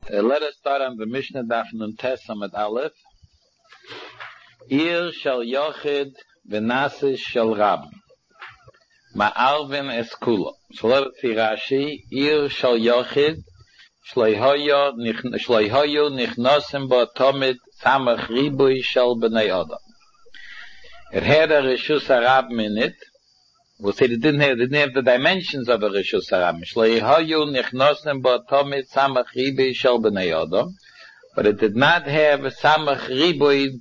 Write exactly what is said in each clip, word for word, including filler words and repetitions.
Uh, let us start on the Mishnah Daf Nun Tes Amud Aleph. Ir shel yochid v'nasis shel rab ma'arvin eskulo. So let us see Rashi. Ir shel yochid shleihoyo nichnosim bo tomid samach ribui shel b'nei adam. It had a Rishus HaRabim in it. We'll say it didn't have, it didn't have the dimensions of a Rishus HaRabim. Shleihoyu nichnosim bo tomid samach ribui shel b'nei adam. But it did not have a samach ribui.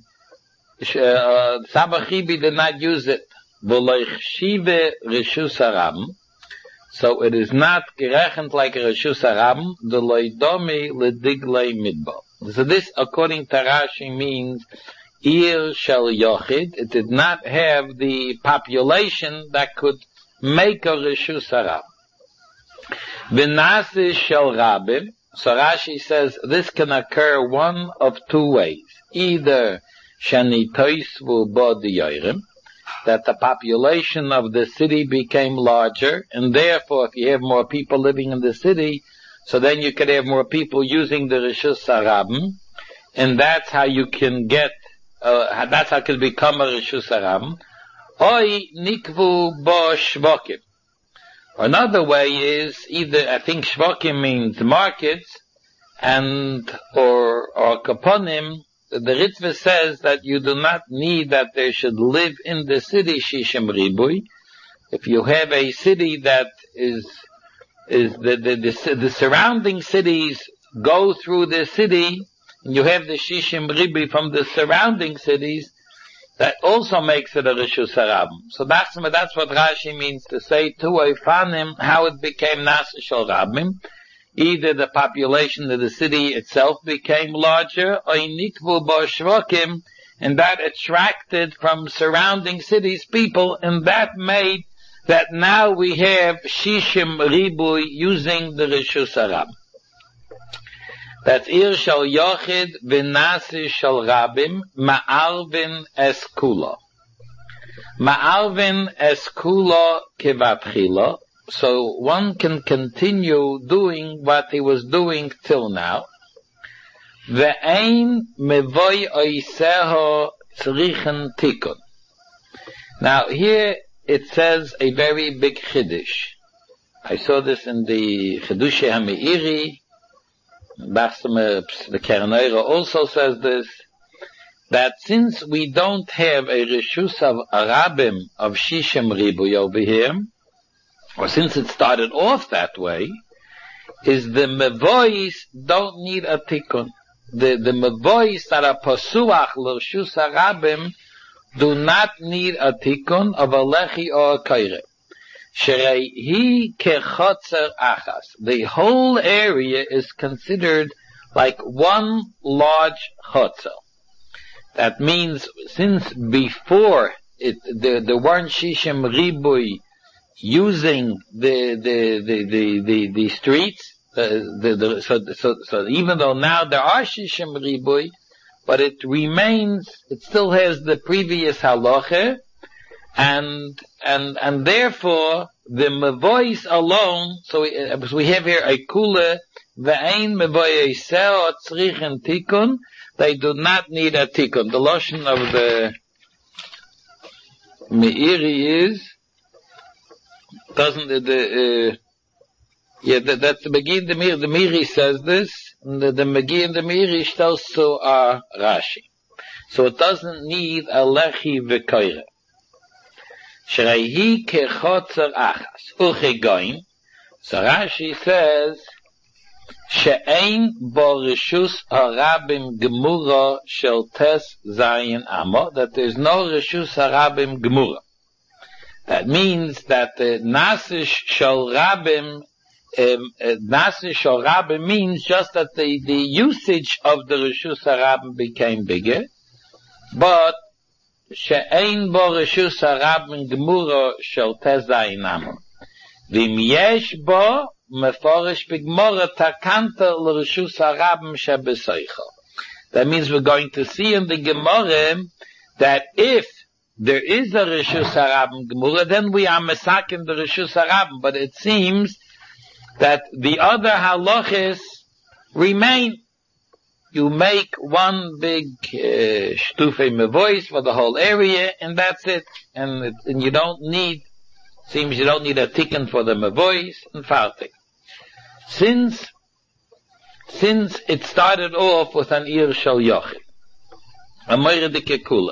Uh, samach ribui did not use it. V'loichshive Rishus HaRabim. So it is not gerechnet like a Rishus HaRabim. The loidomi lediglei midbar. So this, according to Rashi, means Ir shel yochid. It did not have the population that could make a Rishus HaRabim. V'nasis shel rabim. So Rashi says this can occur one of two ways. Either shani toisvu bo diyorim, that the population of the city became larger, and therefore if you have more people living in the city, so then you could have more people using the Rishus HaRabim, and that's how you can get, uh, that's how it can become a Rishus HaRabim. Oi nikvu bo shvokim. Another way is either, I think shvokim means markets, and, or, or kaponim. The Ritva says that you do not need that they should live in the city shishim ribui. If you have a city that is, is the, the, the, the surrounding cities go through the city, and you have the shishim ribui from the surrounding cities, that also makes it a Rishus HaRabim. So that's, that's what Rashi means to say to Oifanim, how it became Nasis Shel Rabim. Either the population of the city itself became larger, or nikvu bo shvokim, and that attracted from surrounding cities people, and that made that now we have shishim ribui using the Rishus HaRabim. That's Ir shel yochid v'nasis shel rabim ma'arvin eskulo. Ma'arvin eskulo kivatchilo. So one can continue doing what he was doing till now. Ve'ein mevoy oiseho tzrichen tikun. Now here it says a very big chiddush. I saw this in the Chidushei HaMeiri. The Keren Orah also says this, that since we don't have a Rishus HaRabim of Shishim Ribui over here, or since it started off that way, is the mevois don't need a tikkun. The, the mevois that are pasuach l'Rishus HaRabim do not need a tikkun of a lechi or a kaire. Sherei kechotzer achas. The whole area is considered like one large chotzer. That means since before it, there, there weren't shishim ribui using the the the the the, the streets, uh, the, the, so, so so even though now there are shishim ribui, but it remains, it still has the previous halacha. And, and, and therefore, the mevois alone, so we, uh, we have here a kula, ve'ein mevoy eiseo tzrichen tikun, they do not need a tikun. The lotion of the Meiri is, doesn't, the, the uh, yeah, that, that's the Megi and the Meiri, the Meiri says this, and the, the Megi and the Meiri tells to our Rashi. So it doesn't need a lechi v'koire. Shreihi kechotzer achas. Uchigoin. So Rashi says, she'ein bo Rishus HaRabim gemura shel tes zayin amo, that there is no Rishus HaRabim gemura. That means that the Nasis shel Rabim, um, uh, Nasis shel Rabim means just that the, the usage of the Rishus HaRabim became bigger, but she'ein bo Rishus HaRabim gemura shel tes zayin amo. V'im yesh bo meforish b'gemura takanta l'Rishus HaRabim shebesoicho. That means we're going to see in the Gemara that if there is a Rishus HaRabim gemura, then we are mesakin the Rishus HaRabim. But it seems that the other halachis remain. You make one big uh, shtufe mevois for the whole area, and that's it. And, it, and you don't need, seems you don't need a tikkun for the mevois and fartik. Since, since it started off with an ir shel yochid, a moire dike kula.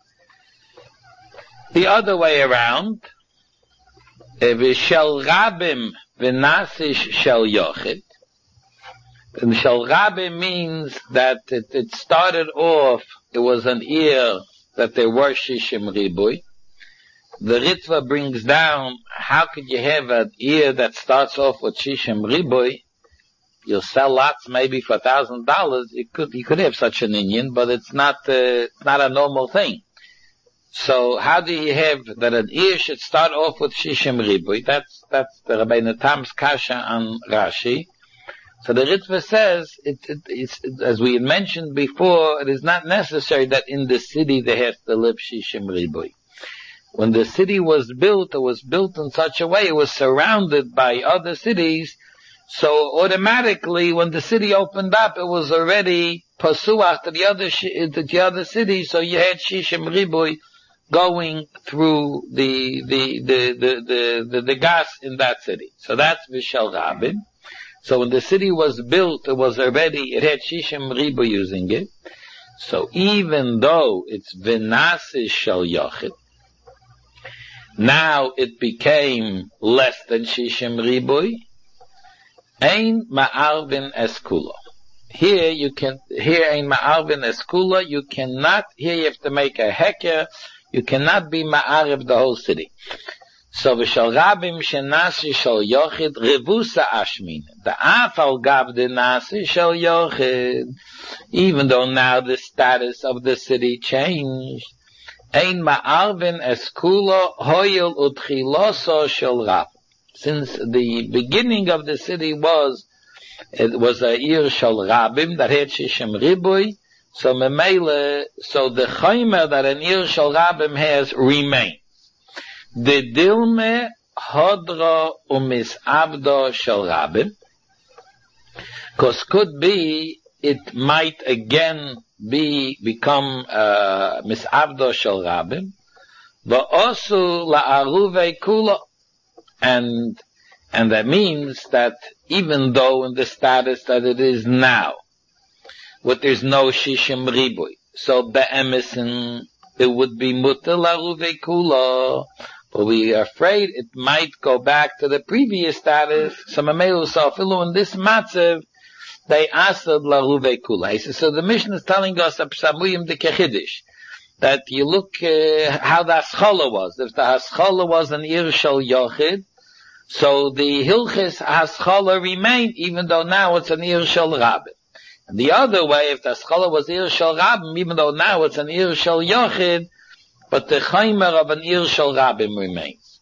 The other way around, v'shel rabim v'nasish shel yochid. And shel rabim means that it, it started off, it was an ear that there were shishim ribui. The Ritva brings down, how could you have an ear that starts off with shishim ribui? You'll sell lots maybe for a thousand dollars. You could, you could have such an Indian, but it's not, uh, it's not a normal thing. So how do you have that an ear should start off with shishim ribui? That's, that's the Rabbeinu Tam's kasha on Rashi. So the Ritva says, it, it, it's, it, as we had mentioned before, it is not necessary that in the city there has to live shishim ribui. When the city was built, it was built in such a way, it was surrounded by other cities, so automatically when the city opened up, it was already pasuach to the other, to the other city, so you had shishim ribui going through the, the, the, the, the, the, the gas in that city. So that's v'shel rabim. So when the city was built, it was already, it had shishim ribu using it. So even though it's v'nasish shel yochid, now it became less than shishim ribui, ein ma'arvin eskula. Here you can, here ein ma'arvin eskula, you cannot, here you have to make a heker, you cannot be ma'arv the whole city. So v'shel rabim shenasi shel yochid revusa ashmin. The afal gav de nasi shel yochid. Even though now the status of the city changed, ein ma'arvin eskula hoyel utchiloso shel rab. Since the beginning of the city was, it was a ir shel rabim that had shishim ribui, so memele, so the chaymer that an ir shel rabim has remained. The dilme hodra umis abdo shel rabim, because could be it might again be become uh, misabdo shel rabim, va'osu la'aruve kula, and and that means that even though in the status that it is now, what there's no shishim ribui, so be'emison it would be muter la'aruve kula. But we are afraid it might go back to the previous status. So Mamelu Safilu in this matzav, they asked laruve kula. So the mission is telling us of Samuyim de Kechidish, that you look uh, how the haschala was. If the haschala was an ir shel yochid, so the hilchis haschala remained, even though now it's an ir shel rabim. And the other way, if the haschala was ir shel rabim, even though now it's an ir shel yochid, but the chaymer of an ir shel rabim remains.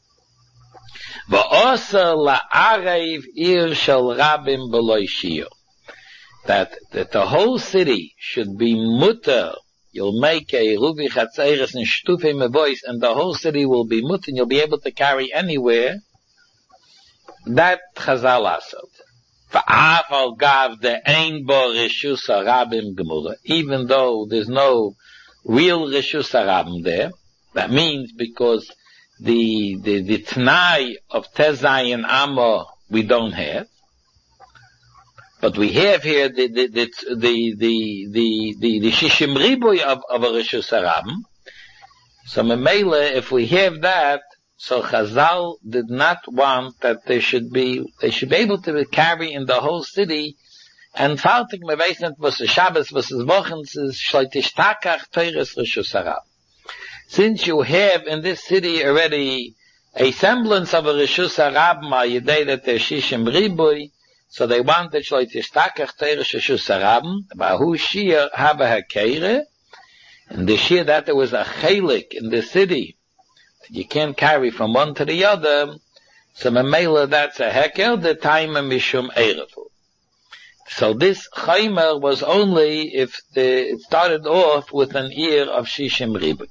Va'osa la'arev ir shel rabim b'loi shir. That, that the whole city should be mutter. You'll make a ruvi chatzeres and shtufe mevois, and the whole city will be mutter, and you'll be able to carry anywhere. That Chazal asad. Va'af al gav de ein bo reshus rabim gemura. Even though there's no real reshus harabim there. That means because the the the t'nai of tezai and amo we don't have, but we have here the the the the the the, the, the shishim ribui of of a reshus harabim. So memele, if we have that, so Chazal did not want that they should be they should be able to carry in the whole city. And faltig me weiß nicht, was es Shabbos, was es Wochens ist, schleitisch takach teures reshus harabim. Since you have in this city already a semblance of a reshus harabim, a yedei that they're shishim ribui, so they want that schleitisch takach teures reshus harabim, bahu shir haba hakeire, and the shir that there was a chelik in the city, that you can't carry from one to the other, so memela that's a hekel, the time mishum erefu. So this chaymer was only if the, it started off with an ear of shishim ribui.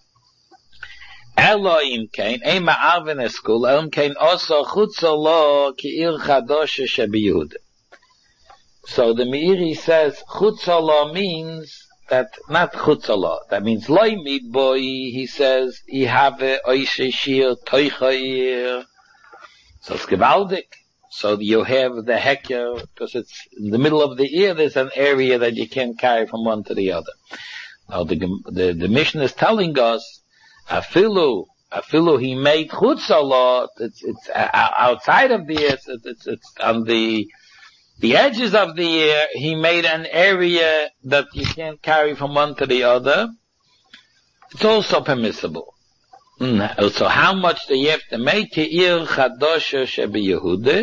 Elohim kain, ein ma'arvin eskul, Elohim kain also chutza lo ki ir chadosha shebi Yehuda. So the Meiri says chutzala means that not chutzala. That means loy midboy. He says he have a oishe shir toichair. So it's gewaldig. So you have the heker, because it's in the middle of the ear. There's an area that you can't carry from one to the other. Now the the, the Mishnah is telling us afilu afilu he made chutzala. It's it's outside of the ear. It's it's, it's on the The edges of the ear, he made an area that you can't carry from one to the other. It's also permissible. Mm. So how much do you have to make? Ear chadosha shebi Yehuda.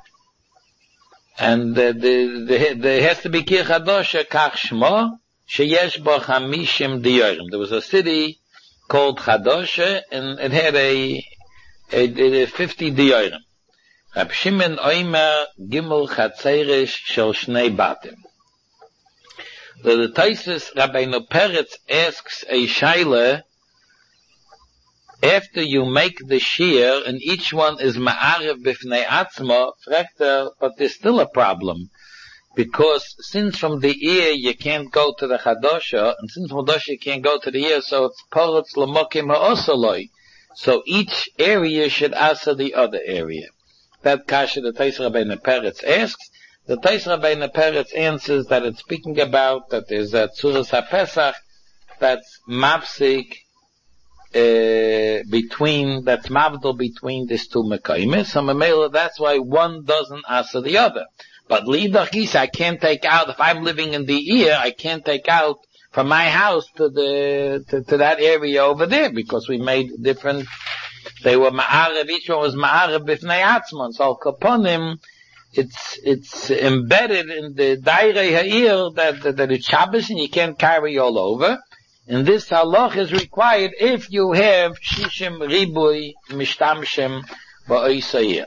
And uh, the, the, there has to be Kir Chadosha kach shmo, sheyesh bo chamishim diyorim. There was a city called Chadosha, and it had a, a, a fifty diyorim. Rab Shimon Oimer Gimel Chatzeirish Shel Shnei Batim. The, the Taisus Rabbeinu Peretz asks a shaila, after you make the shear and each one is ma'arev b'fnei atzma, fragt er, but there's still a problem. Because since from the ear you can't go to the Chadosha, and since from Chadosha you can't go to the ear, so it's Poretz L'mokim ha'osoloi. So each area should answer the other area. That kasha the Tais Rabbeinu Peretz asks. The Tais Rabbeinu Peretz answers that it's speaking about that there's a Tzuras HaPesach that's mapsik uh, between, that's mavdol between these two mekaymes. So Mamela, that's why one doesn't answer the other. But Lidach Isa, I can't take out, if I'm living in the ear, I can't take out from my house to the, to, to that area over there, because we made different, they were ma'arev, each one was ma'arev b'fnei atzman. So kaponim, it's, it's embedded in the dairei ha'ir that, that, that it's Shabbos and you can't carry all over. And this halach is required if you have shishim ribui mishtamshem ba'oisayir.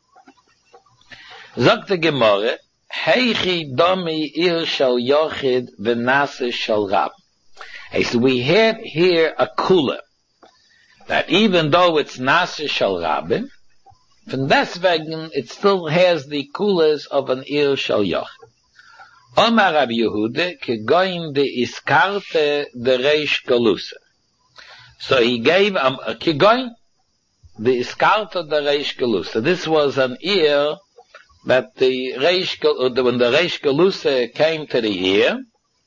Zok the Gemara, heichi domi ir shal yochid v'nase shal rab. Hey, so we had here a kula, that even though it's nase shal rabim, from deswegen it still has the kulas of an ir shal yochid. Omar Rabbi Yehuda, kegoin de iskarte de reish galusa. So he gave um, a kegoin de iskarte de reish galusa. This was an ear that the reish, when the reish galusa came to the ear,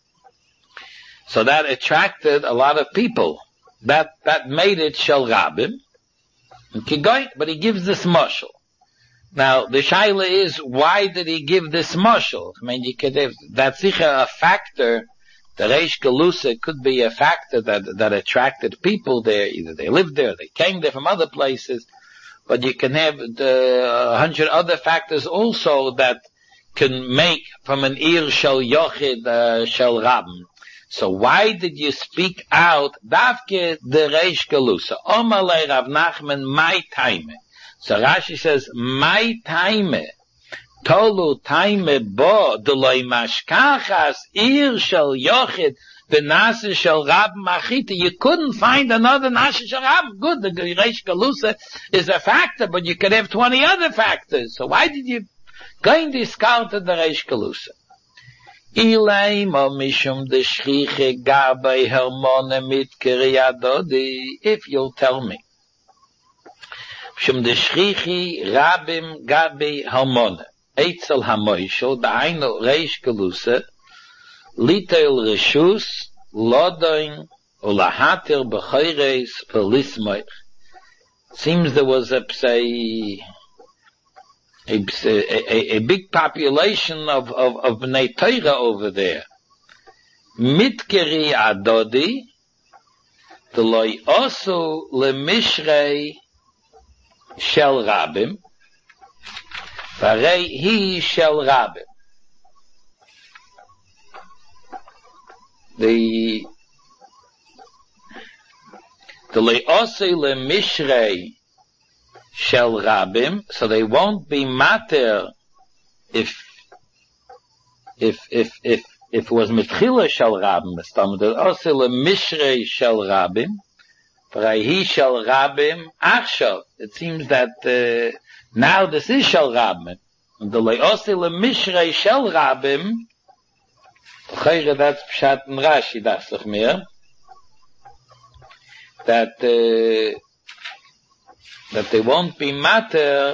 so that attracted a lot of people. That that made it shel rabim. Kegoin, but he gives this mashal. Now, the shaila is, why did he give this mashal? I mean, you could have, that's a factor, the Reish Galusa could be a factor that, that attracted people there, either they lived there, they came there from other places, but you can have the uh, hundred other factors also that can make from an ir shel yochid, uh, shel rabim. So why did you speak out, Davke the Reish Galusa? Omalei Rav Nachman, my time. So Rashi says, my time, tolu time bo, deloi mashkachas, ir shel yochid, the nase shel rab machita. You couldn't find another nase shel rab. Good, the Reish Galusa is a factor, but you could have twenty other factors. So why did you go in discount the Reish Galusa? Ilay mo mishum de shchiche gabe hermone mit kiriyadodi. If you'll tell me. Shum de shchichi rabim gabe hermone. Eitzel hamoisho, da'aino Reish Galusa, litel reshus, lodoin, ulahatir b'choyreis, felismoich. Seems there was a, say, A, a, a big population of, of, of Bnei Torah over there. Mitkeri adodi, deloi osu lemishrei shel rabim, varei hi shel rabim. The, deloi osu lemishrei shel rabim, so they won't be matter if if if if if it was mitchila shel rabim. Also le mishrei shel rabim, v'rayhi shel rabim achshav. It seems that uh, now this is shel rabim. Und the le'osi le'mishrei shel Rabim, Chayre, that's Pshat and Rashi, das doch mehr, that, uh, that they won't be matter.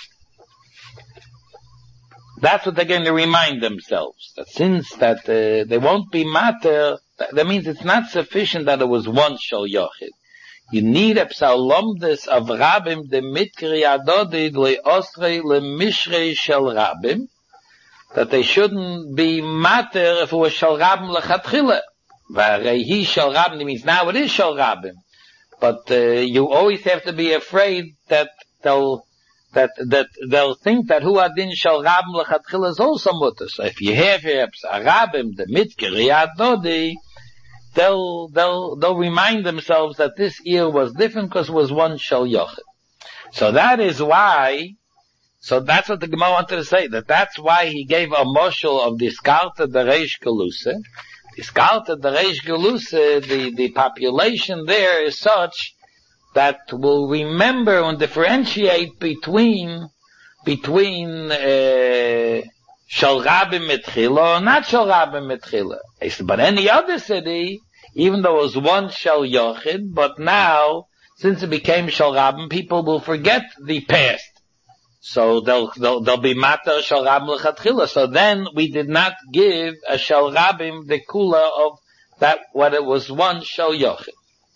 That's what they're going to remind themselves. That since that uh, they won't be matter, that, that means it's not sufficient that it was one shel yochid. You need a psalomdes of Rabim de mitkri adodid le'osrei le'mishrei shel Rabim, that they shouldn't be matter if it was shel Rabim lechatchila. V'areihi shel Rabim means now it is shel Rabim. But uh, you always have to be afraid that they'll that that they'll think that hu adin shel Rabim lechatchila is also mutter. So if you have here a Rabim the mitkri adodi, they'll they'll they'll remind themselves that this year was different because it was one shel yochid. So that is why. So that's what the Gemara wanted to say. That that's why he gave a moshel of diskarta the reish galusa. Diskarta the reish galusa. The the population there is such that will remember and differentiate between between uh, shel Rabim mitchila or not shel Rabim mitchila. But any other city, even though it was one shel yochid, but now since it became shel Rabim, people will forget the past. So they'll, they'll, they'll be matter shel Rabim lechatchila. So then we did not give a shel Rabim the kula of that, what it was one shel yochid.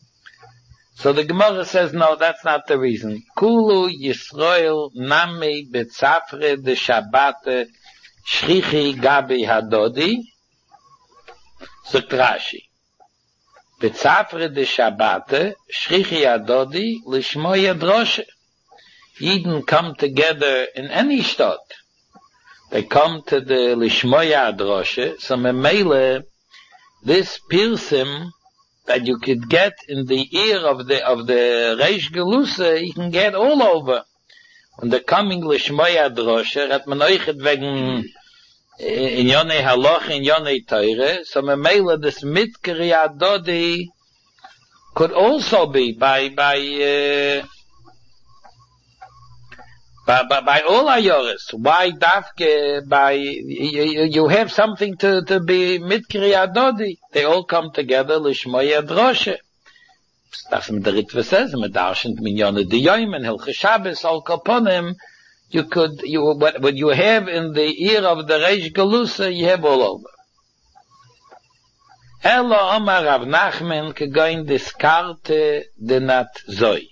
So the Gemara says, no, that's not the reason. Kulu Yisrael nami betzafre de Shabbat shchichi gabi hadodi. Sagt Rashi. Betzafre de Shabbat shchichi hadodi lishmoy adroshe. Yidden come together in any stot. They come to the Lishmoya Adroshe. So memele, this pirsim that you could get in the ear of the of the Reish Gelusa, you can get all over. When the coming Lishmoya Adroshe, hat man euch wegen in Yonei Haloch, in Yonei Teire. So memele, this Mitkeri Adodi could also be by by uh, By, by, by all ayoris, why dafke, by, you, you have something to, to be mitkri adodi. They all come together, lishmoy adroshe. That's what the Ritva says, medarshent minyone diyoim, and hilche Shabbos, all kaponim, you could, you, what, what you have in the ear of the Reish Galusa, you have all over. Elo Omar Rav Nachman, kegoin diskarte denat zoi.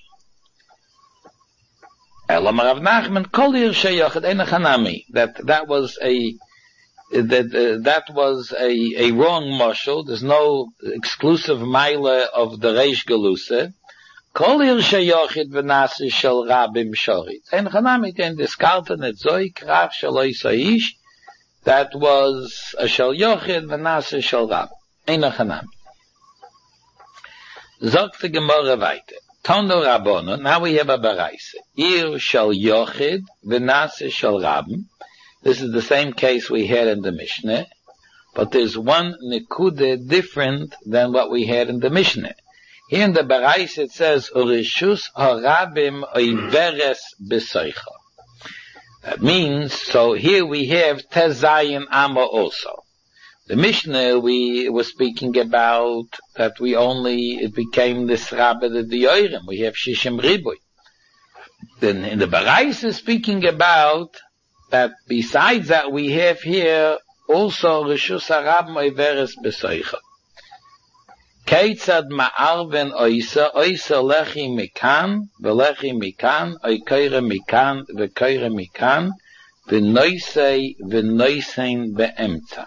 Elam Rav Nachman kol ir sheyochid ein chanami. That that was a that uh, that was a a wrong mashal. There's no exclusive mila of the Reish Galusa. Kol ir sheyochid v'nasi shel Rabim shorit. Ein chanami can discard net zoi krach shaloi saish. That was a shel yochid v'nasi shel Rabim. Ein chanami. Zogt the Gemara weiter. Tono Rabbono, now we have a baraisa. Ir shel yochid v'nase shel Rabim. This is the same case we had in the Mishnah, but there's one nekude different than what we had in the Mishnah. Here in the baraisa it says, Urishus harabim oiveres besoicha. That means, so here we have tezayin amma also. The Mishnah, we were speaking about that we only, it became this Rabbi the Yoirim. We have Shishim Riboy. Then in the Barais is speaking about that besides that we have here also Rishus Harabim Oiveres Besoicha. Keitzad ma'arven oisa, oisa lechi mikan, velechi mikan, oikoire mikan, vekoire mikan, v'noisei, v'noisein be'emta.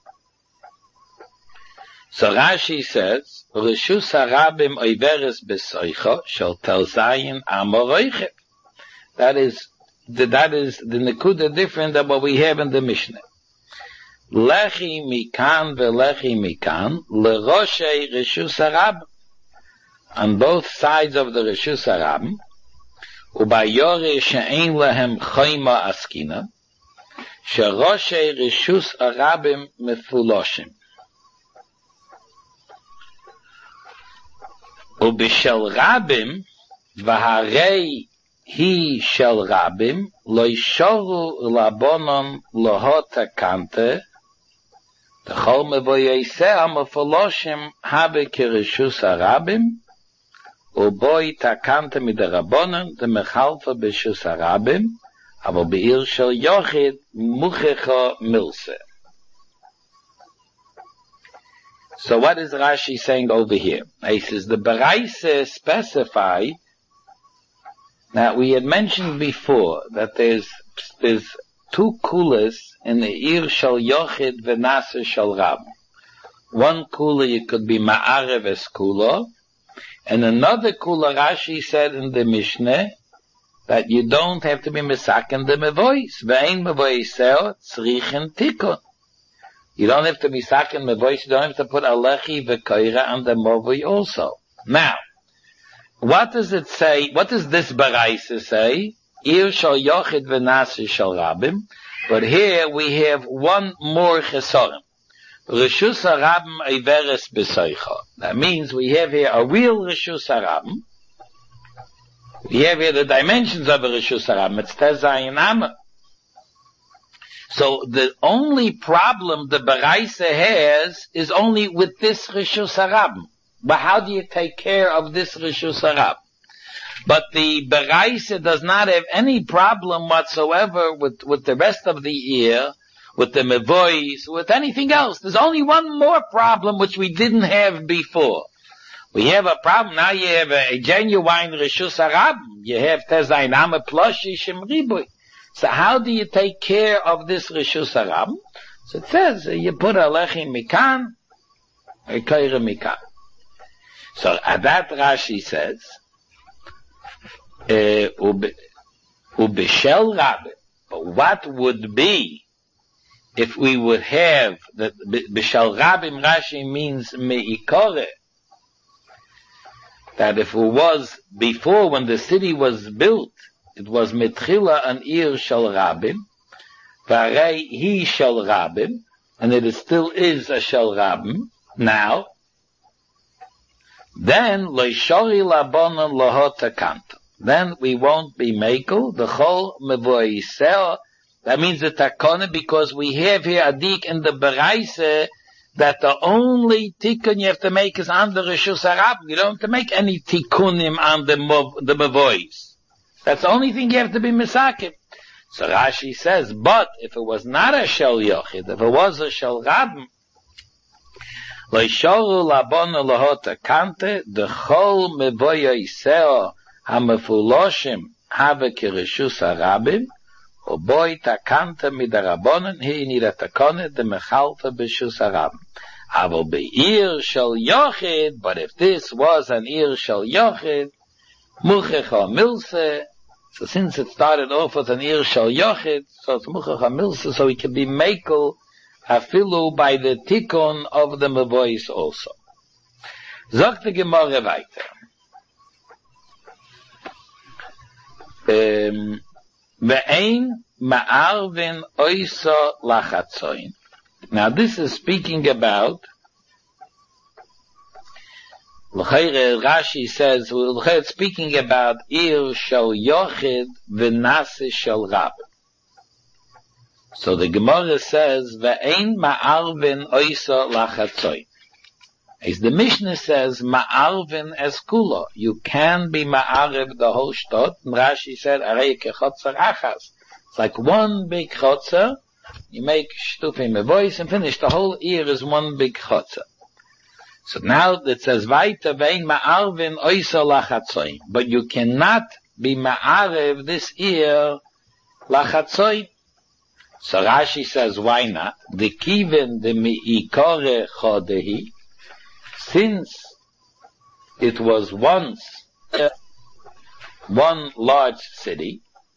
So Rashi says, Rishus harabim oiveres besoicha shall tel zayin amoroichet. That is, the, that is the nekuda different than what we have in the Mishnah. Lechi mikan velechi mikan leroshei Rishus harabim. On both sides of the Rishus harabim, ubayore she'ein lehem choyma askina, sheroshei Rishus harabim mefuloshim. Ubishel Rabim, v'harei he shel rabim, lo yishoru labonon lohota kante, the chol mevoyeseh amafoloshim habe kirishus harabim, ובוי תקנת מדרבנן דמחלפה בשוס הרבים, אבל בעיר של יוחד מוכחה מילסה. So what is Rashi saying over here? He says the Baraisa specified that we had mentioned before that there's there's two kulas in the Ir shel Yochid v'Nasa shel Rab. One kula it could be Ma'arev es kula, and another kula Rashi said in the Mishnah that you don't have to be misaken the mevois. Ve'ein mevoiseo tzrichen tikon. You don't have to be saken mevois. You don't have to put alechi v'koira on the movoi also. Now, what does it say? What does this baraisa say? Ir shal yochid v'nasi shal rabim. But here we have one more chesorim. Reshus harabim iveres b'soicha. That means we have here a real Reshus harabim. We have here the dimensions of a Reshus harabim. It's tezayin amma. So the only problem the Baraisa has is only with this Reshus harabim. But how do you take care of this Reshus harabim? But the Baraisa does not have any problem whatsoever with, with the rest of the year, with the mevois, with anything else. There's only one more problem which we didn't have before. We have a problem, now you have a, a genuine Reshus harabim. You have tezayin amma plushi shem ribui. So how do you take care of this Reshus harabim? So it says, uh, you put alechi mikan, a koira mikan. So at that Rashi says, uh, ubishel rabbe, but what would be if we would have, that bishel rabim Rashi means meikore, that if it was before when the city was built, it was mitchila an ir shel rabim, varei he shel rabim, and it still is a shel rabim now, then loishori labonon lohota kanta. Then we won't be mekel the chol mevoiseo. That means the takona, because we have here a dik in the Baraisa that the only tikkun you have to make is on the Reshus harabim. You don't have to make any tikkunim on the mov, the mevois. That's the only thing you have to be misakim. So Rashi says, but if it was not a shel yochid, if it was a shel rabim, loishoru labonu lohota kante, the chol mevoyiseo hamefuloshim have kireshus harabim, o boy takanta midarabonen he nida takone de mechalta b'shus harabim. Avo be'ir shel yochid, but if this was an ir shel yochid, muchecha milse, so since it started off with an ir shel yochid, so it's muchecha milse, so it can be mekel afilu by the tikkun of the mevois also. Sagt die Gemara weiter. Um, Ve'ein ma'arvin oisa lachatzoin. Now this is speaking about, Rashi says, it's speaking about ir shel yochid v'nase shel rab. So the Gemara says, ve'ein ma'arvin oisa lachatzoin. As the Mishnah says, ma'arvin es kula. You can be ma'arev the whole shtot. And Rashi said, arei kechotzer achas. It's like one big chotzer. You make shtufim mevois and finish. The whole ear is one big chotzer. So now it says, weiter vein ma'arvin oisa lachatzoin. But you cannot be ma'arev this ear lachatzoin. So Rashi says, why not? The kiven de mi'ikore chodehi. Since it was once uh, one large city,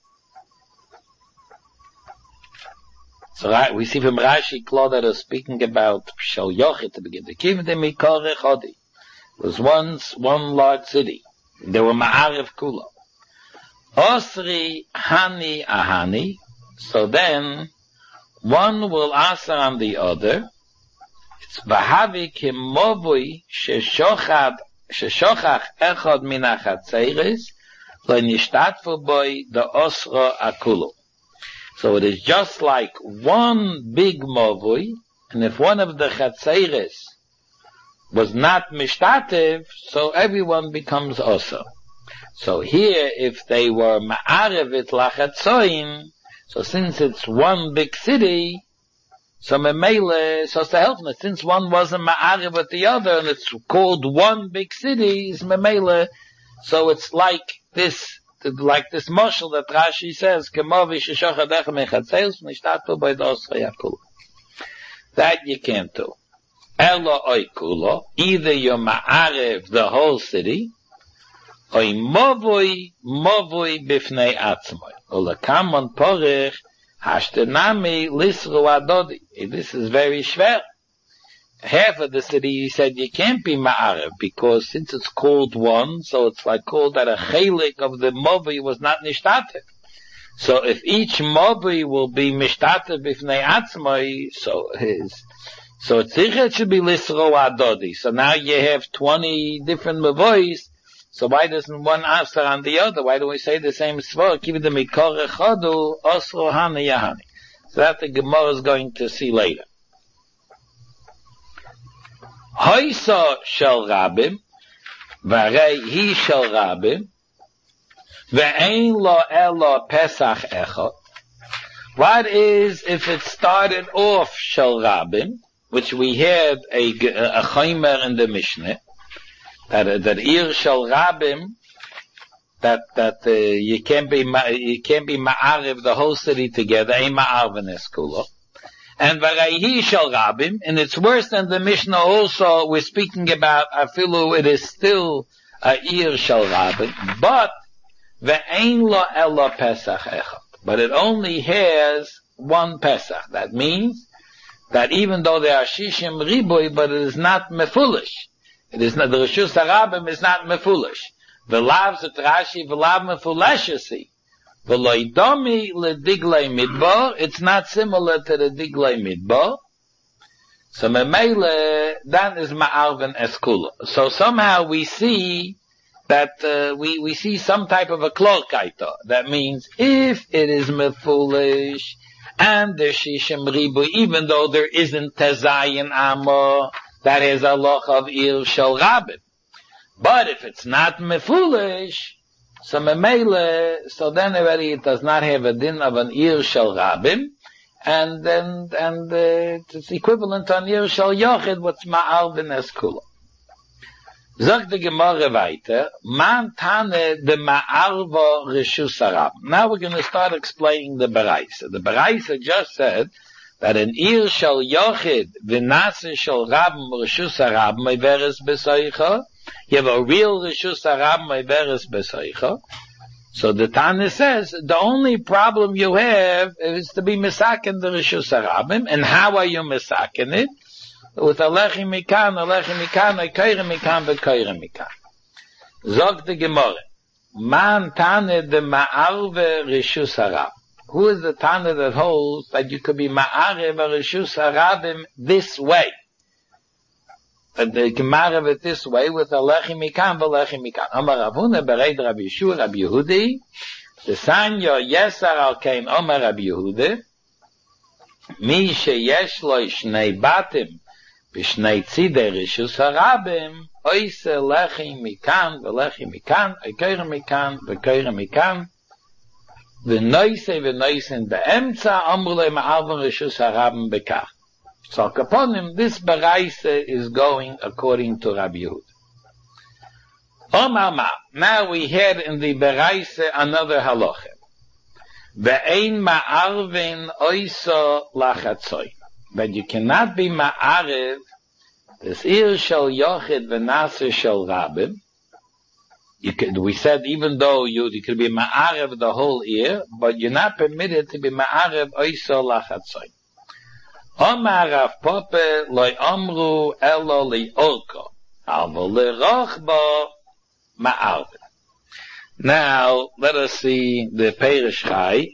so right, we see from Rashi Klo that is speaking about Shel Yochid to begin. The Kivdem Mikore Chodi was once one large city. There were Ma'arev Kula. Osri Hani Ahani. So then one will answer on the other. It's Vahavi Kimovui Sheshochad Sheshochach Echad Minachatzeres lo nishtatfu boy the osra akulu. So it is just like one big movui, and if one of the chatzeres was not mishtatev, so everyone becomes osra. So here, if they were ma'arev it lachatzoin, so since it's one big city, so memele, so it's the helpness, since one wasn't ma'arev with the other, and it's called one big city, is memele, so it's like this, like this marshal that Rashi says, that you can't do. Elo oikulo, either you're ma'arev the whole city, oy movoi, movoi bifnei atzmoi. Olakamon porich, hashtenami lisru adodi. This is very schwer. Half of the city, he said, you can't be ma'arev, because since it's called one, so it's like called that a chelik of the movoi was not nishtatev. So if each movoi will be mishtatev bifnei atzmoi, so his, so it's it should be lisru adodi. So now you have twenty different movois. So why doesn't one answer on the other? Why do we say the same svor? Give the mikor echadu osro hani yahani. So that the Gemara is going to see later. Hoysa shel rabim, varei hi shel rabim, ve'ein lo elo pesach echot. What is if it started off shel rabim, which we had a, a chaymer in the Mishnah, that that ir shel rabim, that that uh, you can't be you can't be ma'arev the whole city together, ein ma'arven eskulo, and varayhi shel rabim, and it's worse than the Mishnah. Also, we're speaking about afilu. It is still a ir shel rabim, but ve'ein lo elo pesach echad, but it only has one pesach. That means that even though there are shishim riboy, but it is not mefulish. It is not, the Rishus HaRabim is not mefulish. V'lav zet Rashi, v'lav mefuleshesi. V'loidomi lediglei midbar, it's not similar to the diglei midbar. So memele, that is ma'arven eskula. So somehow we see that, uh, we, we see some type of a klorkaita. That means if it is mefulish, and there's shishim ribu, even though there isn't tezayin amor, that is a loch of ir shel rabim. But if it's not mefulish, so memele, so then already it does not have a din of an ir shel rabim, and then, and uh, it's equivalent to an ir shel yochid, what's ma'al v'nes kula. Zog the Gemara weiter, man tane de ma'arva reshus harab. Now we're going to start explaining the Baraisa. The Baraisa just said that an ir shel yochid v'nase shel rabim reshus harab meveres besoicha. You have a real reshus harab meveres besoicha. So the Tana says the only problem you have is to be misaken the reshus harabim. And how are you misaken it? With alechi mikan, alechi mikan, akeire mikan, bekeire mikan. Zog the Gemara, man tane de ma'arve reshus harab. Who is the Tana that holds that you could be ma'arev reshus harabim this way? That they can ma'arev it this way with alechi mikan, v'alechi mikan. Amar Ravuna bereid Rabbi Yeshua, Rabbi Yehudi, the sanyo yesar al kein Amar Rabbi Yehudi, mi sheyesh lo shnei batim, Bishnei tzidei reshus harabim, oise lechi mikan, v'lechi mikan, akeire mikan, v'keire mikan, v'noise v'noisen be'emtza, amrulei ma'arven reshus harabim bekach. So kaponim, this baraisa is going according to Rabbi Yehud. Omar ma, now we had in the baraisa another halacha. Ve'ein ma'arven oiso lachatzoy. But you cannot be ma'arev this ir shel yochid v'nase shel rabim. You could, we said even though you, you could be ma'arev the whole ir, but you're not permitted to be ma'arev oiso lachatzoy. Omar Rav Pope loy omru elo li orko, avo li rochbo ma'arev. Now let us see the Perish Chai.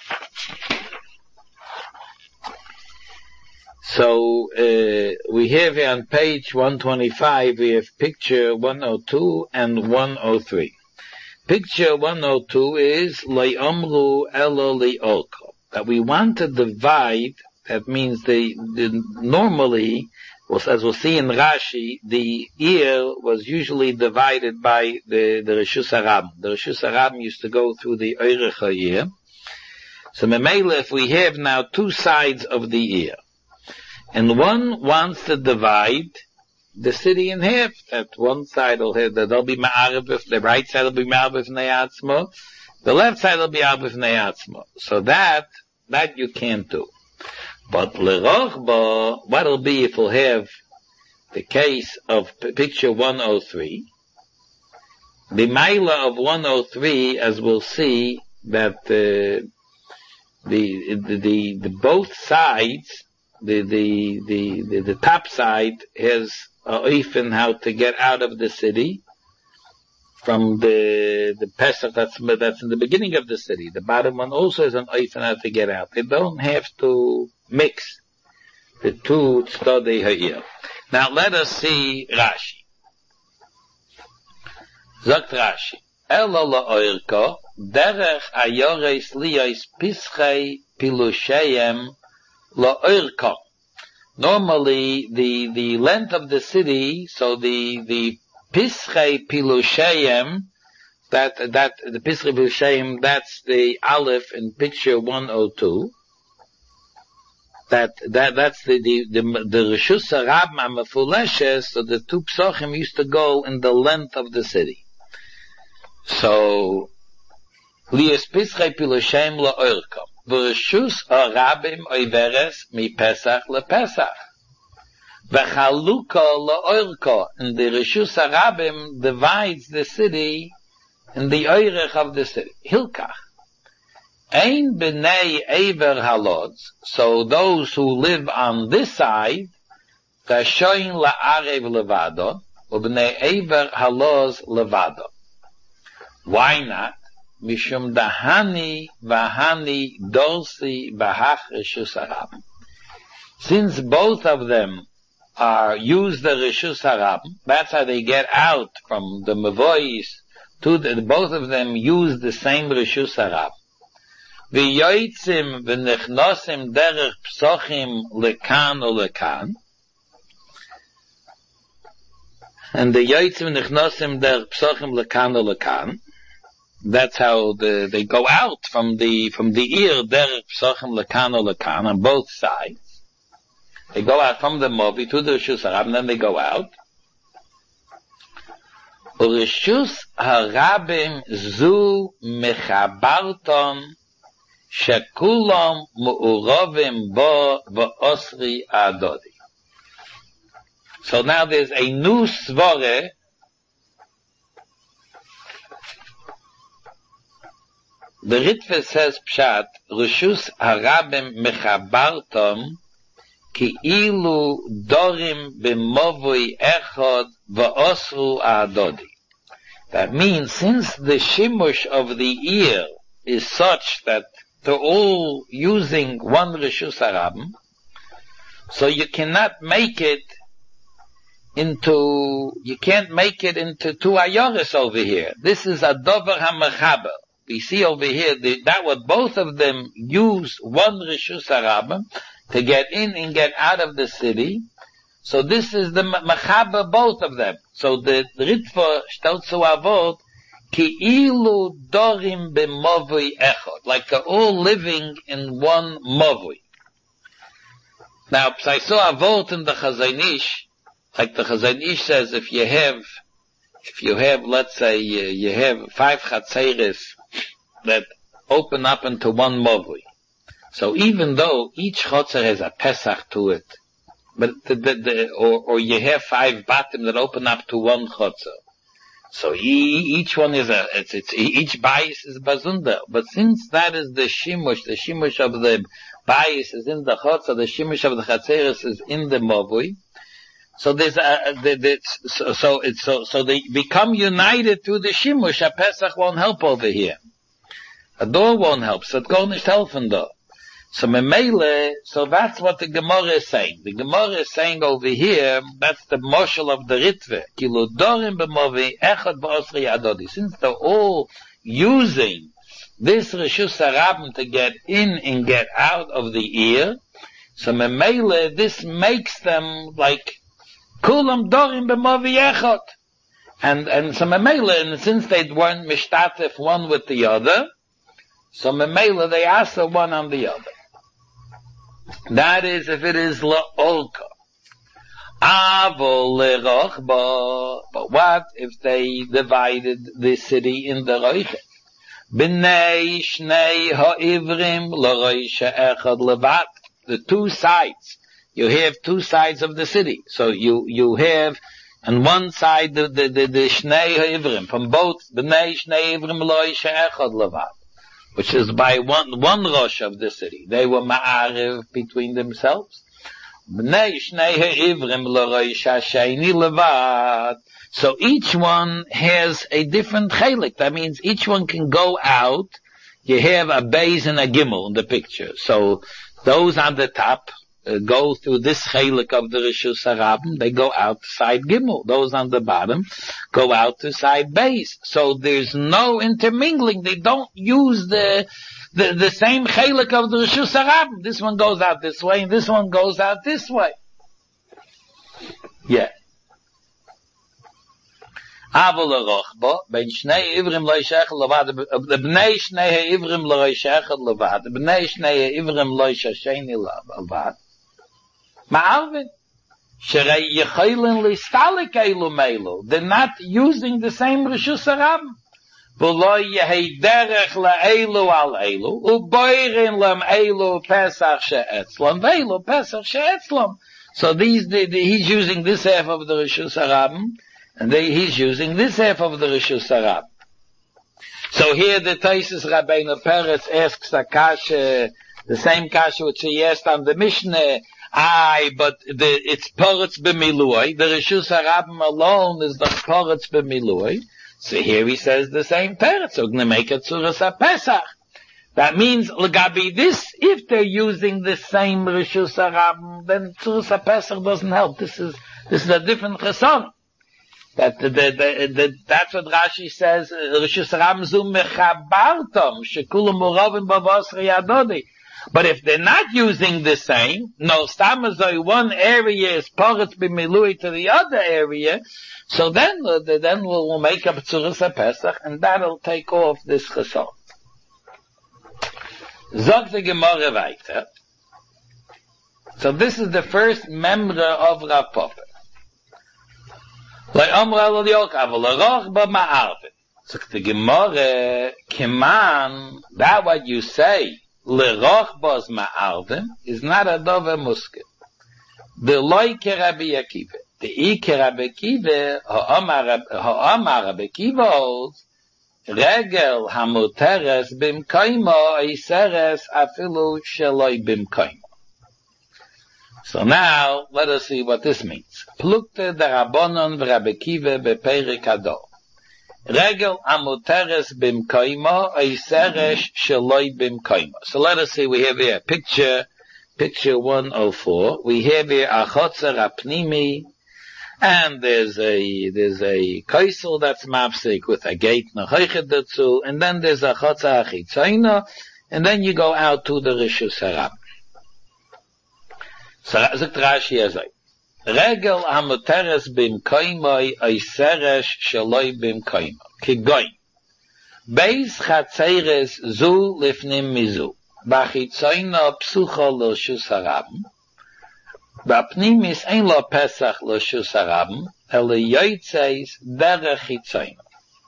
So, uh, we have here on page one twenty-five, we have picture one oh two and one oh three. picture one oh two is le'amru elo le'olko. That we want to divide, that means the, the normally, as we'll see in Rashi, the ear was usually divided by the, the Reshus HaRabim. The Reshus HaRabim used to go through the Eirech HaEar. So Memela, if we have now two sides of the ear, and one wants to divide the city in half, that one side will have, that they'll be Ma'arif, the right side will be Ma'arif Ne'atzmo, the left side will be Ma'arif Ne'atzmo. So that, that you can't do. But L'rochba, what'll be if we'll have the case of p- picture one oh three, the Maila of one oh three, as we'll see, that uh, the, the, the, the both sides, the, the, the, the, the top side has a oifen how to get out of the city from the, the Pesach that's, that's in the beginning of the city. The bottom one also has an oifen how to get out. They don't have to mix the two tzadei ha'ir. Now let us see Rashi. Sagt Rashi, Elo la'oirko, derech ayores liyos pischei pilushayem la'oirko. Normally, the, the length of the city, so the, the pischei pilushayem, that, that, the pischei pilushayem, that's the aleph in picture one oh two. That, that, that's the, the, the, the Reshus HaRabim HaMefuleshes, so the two psochim used to go in the length of the city. So, Lies Pischei Pilushem LaOirko. V'Reshus HaRabim Oiveres Mi Pesach LePesach. V'Chaluka LaOirko. And the Reshus HaRabim divides the city in the Oirech of the city. Hilkach. Ein b'nei Eiver Halods, so those who live on this side, Kashoin la'arev levado, u'b'nei Eiver Halods levado. Why not? Mishum dahani v'hani dorsi b'hach Reshus HaRabim. Since both of them are use the Reshus HaRabim, that's how they get out from the Mevois to the, both of them use the same Reshus HaRabim. V'yoytzim v'nechnosim derech psochim lekan o lekan. And the yoytzim v'nechnosim derech psochim lekan o lekan. That's how the, they go out from the, from the ear derech psochim lekan o lekan on both sides. They go out from the Movi to the Reshus HaRabim, and then they go out. Reshus HaRabim zu mechabarton Shekulam mu'urovim bo v'osri adodi. So now there's a new svore. The Ritva says Pshat, Reshus HaRabim mechabartom ki ilu dorim b'movui echod v'osru adodi. That means since the shimush of the ear is such that they're all using one Reshus HaRabim, so you cannot make it into, you can't make it into two ayoris over here. This is a dover ha-mechaber. We see over here the, that what both of them use one Reshus HaRabim to get in and get out of the city. So this is the mechaber both of them. So the Ritva stellt zu avot Ki ilu dorim b'movui echod, like they're all living in one movui. Now, I saw a vote in the Chazon Ish, like the Chazon Ish says, if you have, if you have, let's say, you, you have five chatzeres that open up into one movui. So even though each chotzer has a Pesach to it, but the, the, the, or, or you have five batim that open up to one chotzer. So each one is a, it's, it's, each bias is bazunda. But since that is the shimush, the shimush of the bias is in the chotzer, the shimush of the chatzeres is in the movui. So there's a, the, the, so, so it's, so, so they become united through the shimush. A Pesach won't help over here. A door won't help. So it's going to help in door. So memele, so that's what the Gemara is saying. The Gemara is saying over here, that's the moshel of the Ritve. Kilo dorim b'movi echad b'osri adodi. Since they're all using this Reshus HaRabim to get in and get out of the ear, so memele, this makes them like kulam dorim b'movi echad. And, and so memele, and since they weren't mishtatef one with the other, so memele, they answer one on the other. That is, if it is la'olka. Avol le'rochba. But what if they divided the city in the roiche? B'nei shnei ha'ivrim l'roiche echad levat. The two sides. You have two sides of the city. So you, you have on one side the, the, the, the shnei ha'ivrim. From both, b'nei shnei ivrim l'roiche echad levat. Which is by one, one Rosh of the city. They were ma'ariv between themselves. So each one has a different chelik. That means each one can go out. You have a beis and a gimel in the picture. So those on the top uh, go through this chelik of the Reshus HaRabim. They go out to side gimel. Those on the bottom go out to side beis. So there's no intermingling. They don't use the the, the same chelik of the Reshus HaRabim. This one goes out this way and this one goes out this way. Yeah. Avol rochbo ben shnei ivrim lo yishach levad bnei shnei ivrim lo yishach levad bnei shnei ivrim lo yishasheni levad ma'arvin sherei yechaylen listalik elu meilu. They're not using the same Reshus HaRabim. V'lo yehi derech le'elu al elu u'boirin lem elu pesach she'etzlam ve'elu pesach she'etzlam. So these the, the, he's using this half of the Reshus HaRabim, and they, he's using this half of the Reshus HaRabim. So here the Taisus Rabbeinu Peretz asks a kasha, the same kasha which he asked on the Mishnah. Aye, but the, it's Peretz b'milui. The Reshus HaRabim alone is the Peretz b'milui. So here he says the same Peretz. So we're going to make it Tzuras HaPesach. That means, Lagabi, this, if they're using the same Reshus HaRabim, then Tzuras HaPesach doesn't help. This is, this is a different chesed. That, the, the, the, the, that's what Rashi says, Reshus HaRabim zu mechabartom, shekulam urovim b'vosri adodi. But if they're not using the same, no, stamazoi, one area is poretz b'milui to the other area, so then, uh, then we'll, we'll make up Tzuras HaPesach, and that'll take off this chesed. Zog the Gemara weiter. So this is the first member of Rav Papa. Like Amra lo York, aval roch ba ma'arvin. So the Gemara, Kiman, that what you say, leroch bas ma'arvin, is not a dove muske. The loy ke Rabbi Akiva. The I ke Rabbi Akiva, ha'amar Rabbi Akiva holds, regel hamuteres bimkoimo iseres afilu sheloi bimkoimo. So now, let us see what this means. Plukte darabonon v'Rabbi Akiva beperik ador. Regel hamuteres bimkoimo iseres sheloi bimkoimo. So let us see, we have here picture, picture one oh four. We have here achotzer apnimi, and there's a, there's a kaisel that's mapsik with a gate, nachaychet dazu, and then there's a chotza achitzayna, and then you go out to the Reshus HaRabim. So, sagt Rashi azay. Regel hamuteres bim koimoi oiseresh shaloi bim koimo. Kigoin. Beis chatzeres zu lifnim mizu. Bachitzayna psucha l'Reshus HaRabim. Ba'pnimis ein lo Pesach l'Reshus HaRabim, ele yoytzeis derech hitzoyna.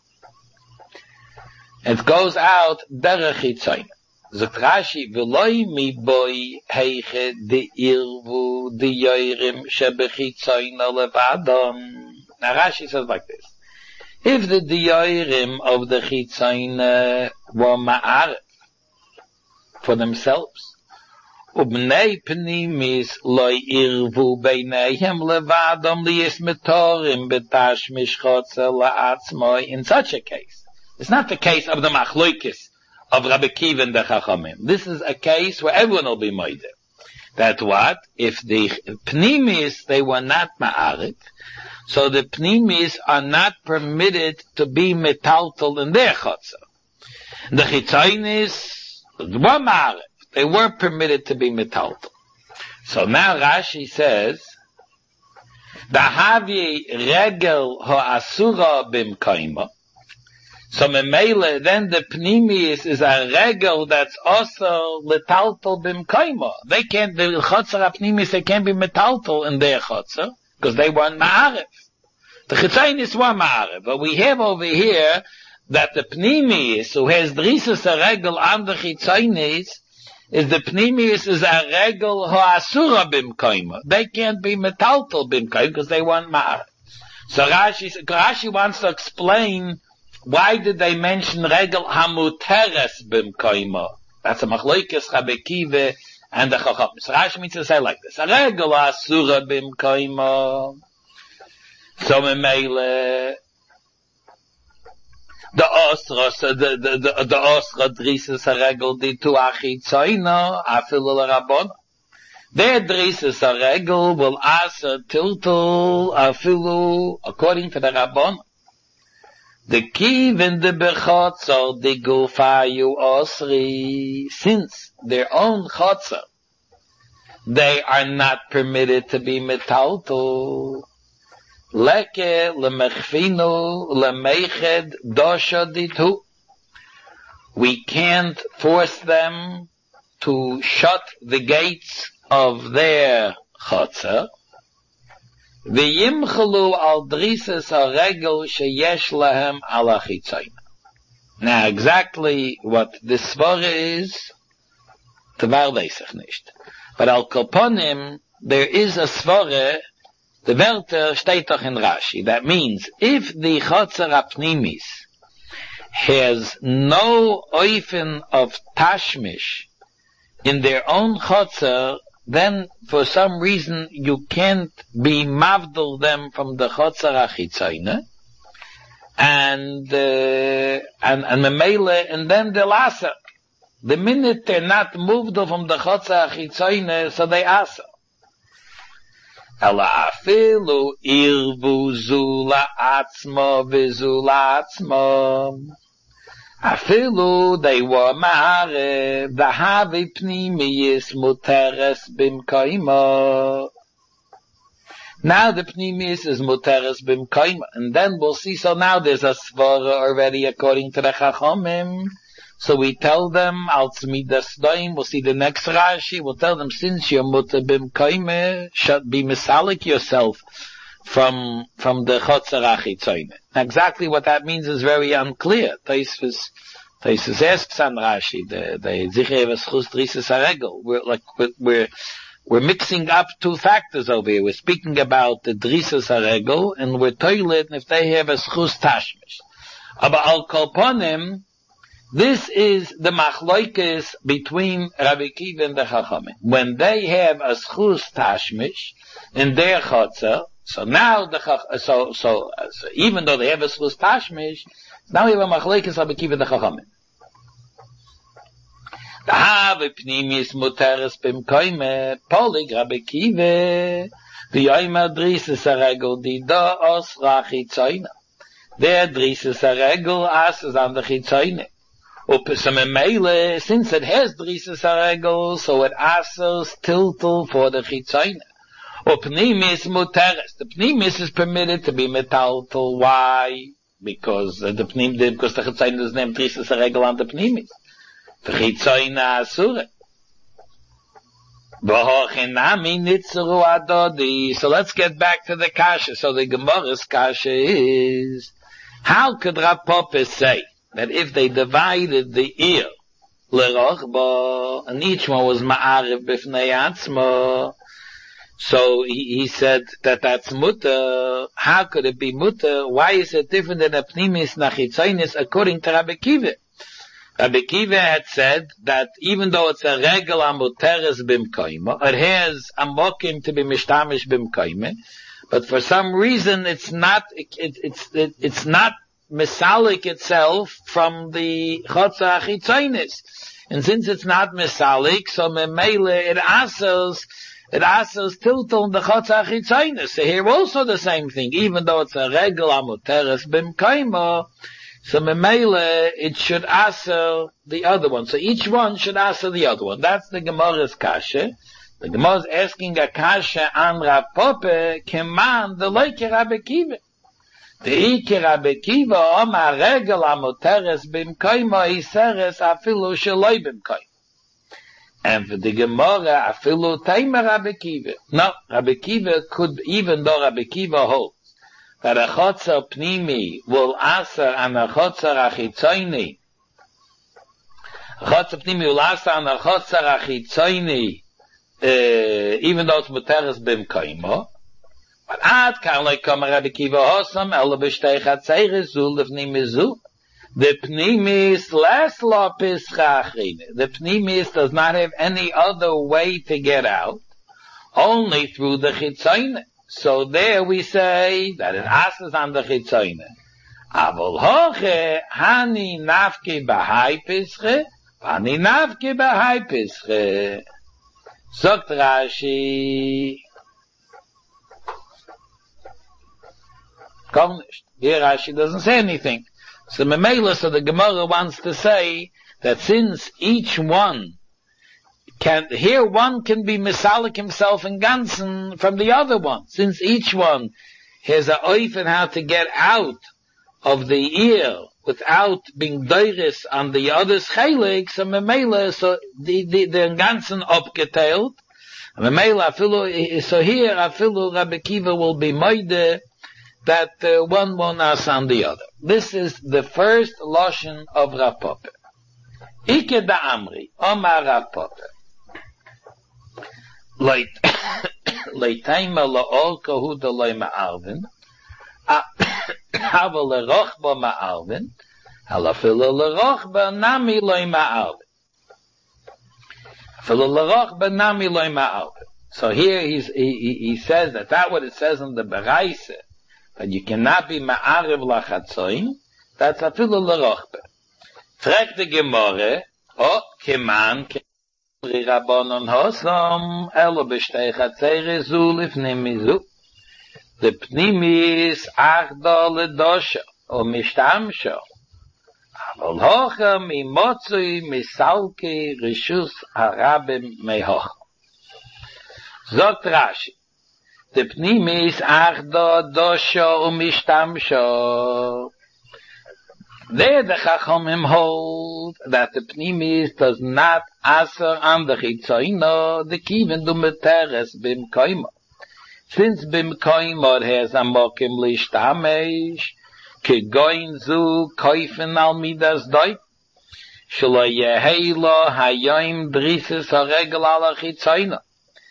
It goes out derech hitzoyna. Zot Rashi, v'loi mi boi heiche de irvu de yoyrim shebechitzoyna levadon. Now Rashi says like this. If the yoyrim of the chitzoyna were ma'arif for themselves, ובני פנימיס לא ירבו ביניהם לבדם ליש מטורים בתשמיש חוצה לעצמו. In such a case, it's not the case of the machlokes of Rabbi Akiva and the Chachamim. This is a case where everyone will be moide. That what? If the Pnimis, they were not ma'arif, so the Pnimis are not permitted to be metaltal in their chotzer. The Chitzonis were ma'arif. They were permitted to be metaltal. So now Rashi says, Dahavi regel ha'asura bimkaima. So memele, then the pnimis is a regel that's also metaltal bimkaima. They can't, the chotzer pnimis, they can't be metaltal in their chotzer, because they weren't ma'arif. The chitzonis were ma'arif, but we have over here that the pnimis, who has drisus a regel on the chitzonis, is the pnimis is a regel ha'asura bimkaima. They can't be metaltal bimkaima, because they weren't ma'arif. So Rashi, Rashi wants to explain why did they mention regel hamuteres bimkaima? That's a machlokes Rabbi Akiva and the Chacham. So Rashi means to say like this: a regel asura bimkaima. So memele the osra, so the the the, the osra drises a regel di tu achitzoina afilu l'rabona. Their drises a regel will asa tiltul afilu according to the Rabbon. The kiv in the bechotzer, the gufayu osri, since their own chotzer, they are not permitted to be metalto. Leke lemechfinu lemeched dosha ditu. We can't force them to shut the gates of their chotzer. V'yimchelu al drises ha-regel sheyesh lahem ala chitzayna. Now, exactly what this svara is, tevar deisach nicht. But al kolponim, there is a svara, the Werter steht doch in Rashi. That means, if the chotzer apnimis has no oifen of tashmish in their own chotzer, then for some reason you can't be mavdul them from the chotzer achitzayna, and uh, and and memele, and then they'll asa. The minute they're not moved from the chotzer achitzayna, so they asa. Ela afilu irvu zula atzma v'zula atzma. Afilu they were ma'arev, the havi pnimiyis muteres bimkaima. Now the pnimiyis is muteres bimkaima, and then we'll see, so now there's a svara already according to the Chachamim. So we tell them, al tzmidas doim, we'll see the next Rashi, we'll tell them, since you're muter bimkaima, should be misalik yourself from from the chotzer achitzayne. Exactly what that means is very unclear. Taisus Taisus asks on Rashi, the the zicher v'schus drises haregel. We're like we're, we're we're mixing up two factors over here. We're speaking about the drises haregel, and we're toilet if they have a schus tashmish. But al kolponim, this is the machlokes between Rabbi Akiva and the Chachamim. When they have a schus tashmish in their chotzer, so now the so so, so even though they have a schus tashmish, now we have a machlokes Rabbi Akiva and the Chachamim. The have pnimis muteres bimkaime polig Rabbi Akiva the yoyma drises haregel di da osra chitzayna. Their drises haregel asas on the chitzayna. Since it has drises haregel, so it asas tiltul for the chitzayna. Pnimis muteres. The pnimis is permitted to be metaltal. Why? Because uh, the pnim, because the chitzayna is named drises haregel on the pnimis. The chitzayna asura. So let's get back to the kasha. So the Gemara's kasha is, how could Rav Papa say that if they divided the ear l'rochba, and each one was ma'ariv b'fnei atzma, so he, he said that that's mutter. How could it be mutter? Why is it different than a pnimis nachitzaynis according to Rabbi Akiva? Rabbi Akiva had said that even though it's a regel amuteres bimkaima, it has a mokim to be mishtamish bimkaima, but for some reason it's not, it, it, it's, it, it's not misalik itself from the chotzer achitzonis. And since it's not misalik, so memele it asels, it asels tiltel in the chotzer achitzonis. So here also the same thing, even though it's a regel amuteres bimkaima, so memele it should asel the other one. So each one should asel the other one. That's the Gemara's kasha. The Gemara is asking a kasha an Rav Pope, keman the leike Rabbi Kiva. The Ike Rabbi Kiva, Oma regel amoteres bimkoima iseres afilu sheloi bimkoima. And for the Gemara, afilu taima Rabbi Kiva. No, Rabbi Kiva could, even though Rabbi Kiva holds that a chotzer pnimi will aser an a chotzer achitzoini, a chotzer pnimi will aser an a chotzer achitzoini, Uh, even though it's muteres bimkoima, but ad kan like come Rabbi Kiva hosam ela b'shtei chatzeiris zu lefnimi zu. The pnimis less lo pischachine. The pnimis does not have any other way to get out, only through the chitzoine. So there we say that it asks on the chitzoine. Avol hoche hani nafke b'hai pische, hani nafke b'hai pische. Sogt Rashi, Komm nicht. Here Rashi doesn't say anything. So Memela, so the Gemara wants to say that since each one can, here one can be misalik himself in Gansen from the other one. Since each one has a oif in how to get out of the ear without being doiris on the other's chelik, so memela, so the the the ganzen upgeteilt. Memela afilu, so here afilu Rabbi Kiva will be moide that uh, one won't ask on the other. This is the first lashon of Rav Pope. Ike da Amri, Omar Rav Pope. Leit leitaima laol kahu da loy ma'arvin. Hava lerochba ma'arvin, halafila lerochba nami loy ma'arvin. Fila lerochba nami loy ma'arvin. So here he's, he, he says that that what it says in the Beraise, that you cannot be ma'ariv lachatzoin, that's a fila lerochba. Frag the Gemara, oh, keman, keman, Rabbanon hosam, elo b'shtei chatzei zu lifnim mizu. The pnimis achda ledosha, o mishtamsha. Aval hocha mi motzui misalki rishus harabim mehoch. Zot Rashi. The pnimis achda dosha o mishtamsha. There the Chachamim hold that the pnimis does not answer on the chitzoino, the kiven du meteres bim koima. Since bim koimor has a mokim lishtamesh, ke goin zu koifen al midas doit, shlo yehelo hayoim drises haregel ala chitzoino.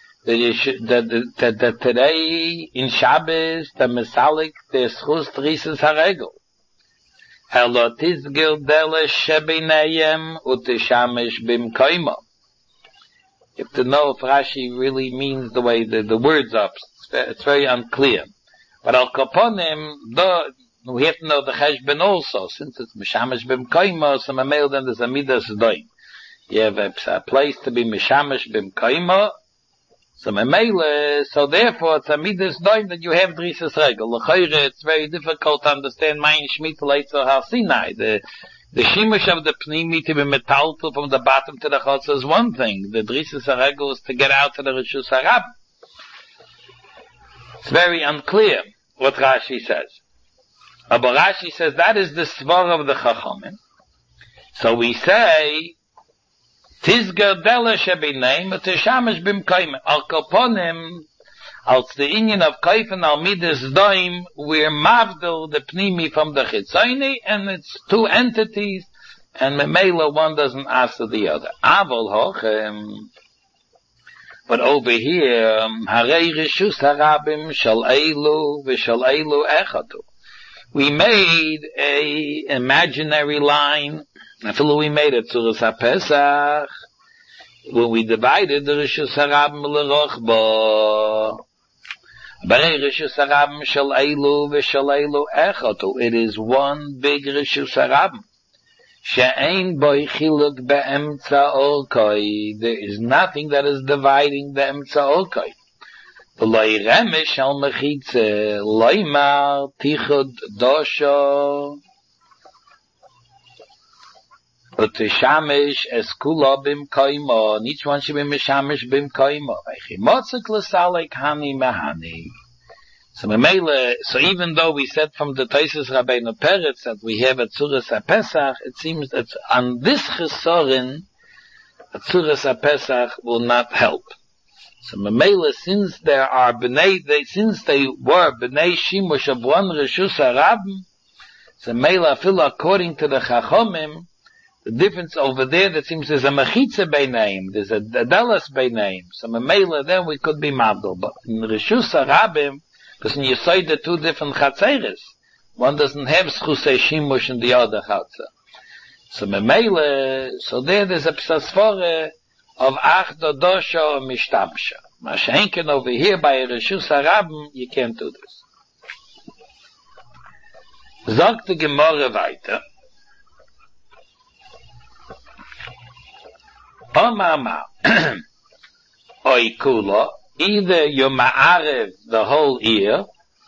That today in Shabbos, the Mesalik, the schus drises haregel. Elo tizgil dele shebinayem utishamesh bim koima. You have to know if Rashi really means the way the, the words are. It's very unclear. But al kaponim, we have to know the cheshbon also, since it's mishamesh bim koima, so mamel then there's a midas doim. You have a, a place to be mishamesh bim koima, so mamel, so therefore it's a midas doim that you have drisas regel. L'chayre, it's very difficult to understand mayin shmita leitzo har Sinai. The The shimush of the pnimi to be metaltal from the bottom to the chotzer is one thing. The drisas haregel is to get out to the rishus harab. It's very unclear what Rashi says. But Rashi says that is the svar of the Chachamim. So we say, Tizger dele shebinaim utishamish bim koimim. Al kaponim, als the inyan of Kaifen al midas doim, we're mavdil the pnimi from the chitzaini, and it's two entities, and memela one doesn't answer the other. Avol hochem. But over here, harei rishus harabim shal eilu v'shal eilu echatu. We made a imaginary line. I feel we made it to HaPesach, when we divided the rishus harabim l'rochba. Barei Rishus Harabim shel Eilu v'shel Eilu Echotu. It is one big Rishus Harabim. She'ein boi chiluk be'emtza orkoi. There is nothing that is dividing the emtza orkoi. V'loi remish al mechitze loimar tichud dosho v'tishamish es kula bim koimo. And each one should be mishamish bim koimo. V'chimotzik l'salek hani mehani. So, so even though we said from the Taisus Rabbeinu Peretz that we have a Tzuras HaPesach, it seems that on this Chesorin, a Tzuras HaPesach will not help. So Mamela, since there are B'nai, they, since they were B'nai Shimush of one Rishus HaRabim, so Mamela, feel according to the Chachomim, the difference over there, that seems there's a Mechitze Beinaim, there's a Dalas Beinaim. So Mamela, then we could be Mabdol. But in Rishus HaRabim, because when you say the two different chatzeres, one doesn't have schusei shimush and the other chatzer. So memele, so there there's a psasfore of ach dodosho and mishtamsha. Mashenken over here by Rishus Harabim, you can't do this. Sagt die Gemorre weiter. Omama, oi kula, either you ma'arev the whole year,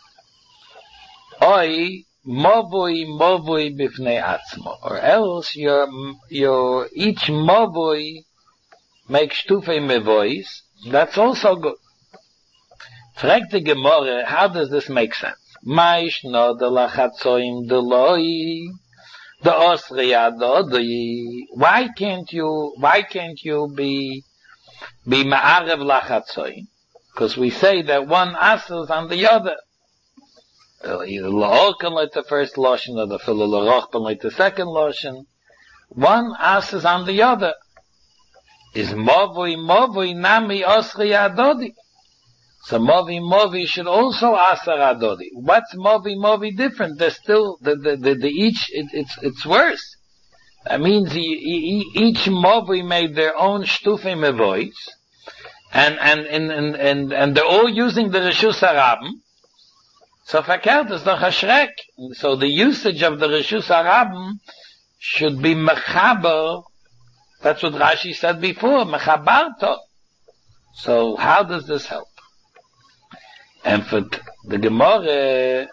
or movoi movoi bifnei atzmo, or else your your each movoi makes tufei mevois. That's also good. Fragt the Gemara, how does this make sense? Maish no de lachatzoim de loi, the osri adodi. Why can't you? Why can't you be be ma'arev lachatzoim? Because we say that one asses on the other. Either la'orkan like the first lotion, or the filo la'rochban like the second lotion. One asses on the other. Is movoi movoi nami osri adodi. So movi movi should also asar adodi. What's movi movi different? They're still, the, the, the, the each, it, it's, it's worse. That means he, he, each movi made their own shtufe mevois. And, and, and, and, and, and they're all using the Rishus Harabim. So fakert is doch a shrek. So the usage of the Rishus Harabim should be mechaber. That's what Rashi said before, mechabarto. So how does this help? And for the Gemara,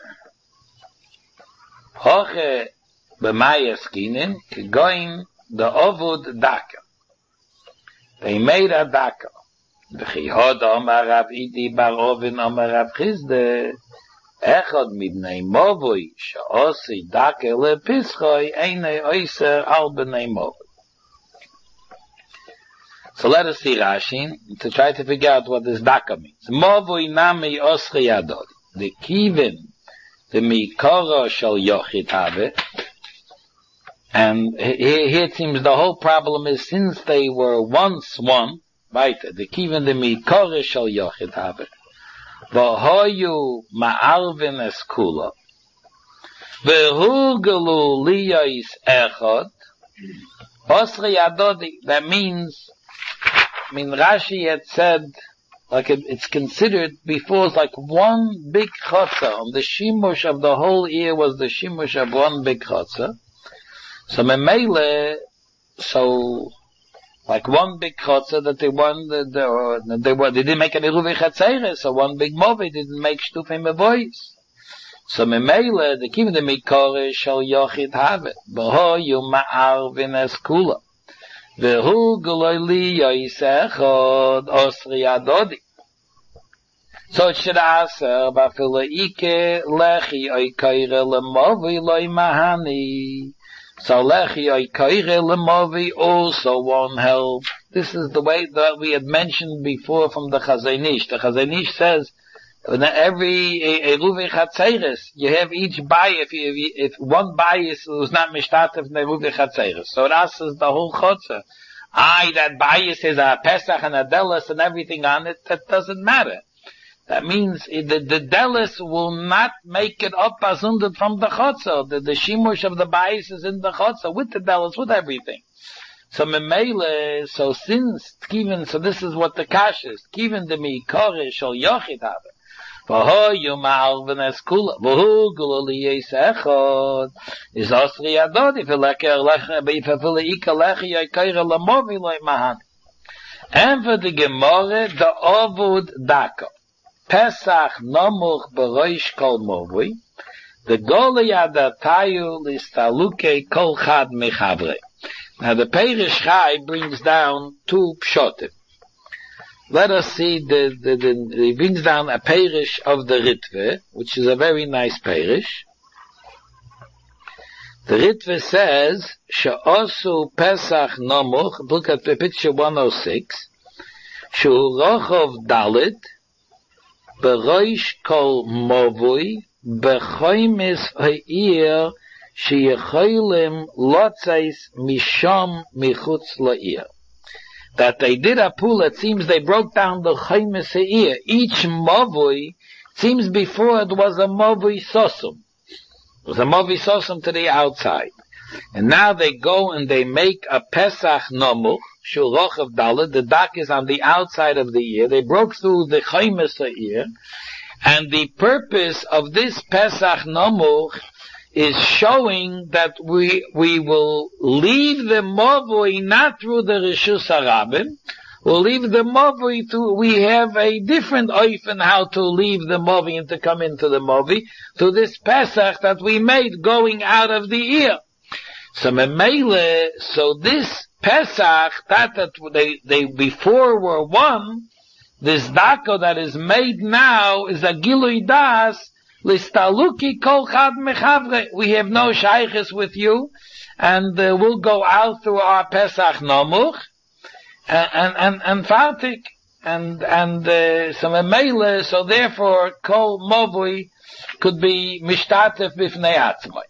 hoche b'mayeskinin, kegoin the ovud daka. They made a daka. V'chihod omar Rav Idi bar Ovin omar Rav Chizde, echad midnei movoi, she'osi daka lepischoi, einei oiser al b'nei movoi. So let us see Rashi to try to figure out what this daka means. Movoi nami osri adod. The kivin, the mikoro shall yochit have. And here, here it seems the whole problem is since they were once one, right, the kivin the mikoro shall yochit have. V'hoyu ma'arvin es kula. V'hu gelu liyais echad. Osri adodi. That means, I mean, Rashi had said, like it, it's considered before, it's like one big chotzer. On the shimush of the whole ear was the shimush of one big chotzer. So memele, so like one big chotzer that they won, the, the, they were, they didn't make any ruvi chatzere, so one big movi didn't make shtufim mevois. So memele, the kivin the mikore shall yochid have it. B'ho yu ma'arvin es kula. V'hu g'loili yoisechod osri adodi. So it should aser b'afilo ike lechi oikoire lemovi loi mahani. So lechi oikoire lemovi also won't help. This is the way that we had mentioned before from the Chazon Ish. The Chazon Ish says, in every Eruvi Chatzeres, you have each bias, if, you, if one bias was not mishtatev in Eruvi Chatzeres. So it asks the whole Chotzer. Aye, that bias is a Pesach and a Delis and everything on it, that doesn't matter. That means the, the Delis will not make it up as under from the Chotzer. The, the Shimush of the bias is in the Chotzer, with the Delis, with everything. So Memele, so since, even, so this is what the Kash is, Kiven de mi kore shal yochid have. Vaho yumal v'neskula. Vahu gulali yisechot. Is osri adodi v'leker lecha b'yifafili ika lecha yoykaira lamovi loy mahan. And for the Gemara, the Ovud Dako. Pesach nomuch b'roish kol movui. The Goli adatayu listaluke kol chad mechavre. Now the Perish Chai brings down two pshotim. Let us see the, the, the, he brings down a Perish of the Ritve, which is a very nice Perish. The Ritve says, She'osu Pesach Nomuch, look at the picture one oh six, Shu Rochov Dalit, Beroish Kol Movui, Bechoimis Ha'ir, She'yecholim Lotzais Mishom Michutz La'ir. That they did a pool, it seems they broke down the Choimis Ha'ir. Each Movui, seems before it was a Movui Sosum. It was a Movui Sosum to the outside. And now they go and they make a Pesach Nomuch, Shulroch of Dalet, the dak is on the outside of the ear. They broke through the Chaimes ear. And the purpose of this Pesach Nomuch is showing that we, we will leave the Movui not through the Rishus HaRabim. We'll leave the Movi to, we have a different oif in how to leave the Movi and to come into the Movi, to this Pesach that we made going out of the ear. So Memele, so this Pesach, that, that they, they before were one, this Dako that is made now is a Gilui Das, Listaluki Kol Chad Mechavre. We have no shaykhs with you, and uh, we'll go out through our Pesach Nomuch, and and and fartik and and uh, some meile, so therefore kol movui could be mishtatef b'fnei atzmai.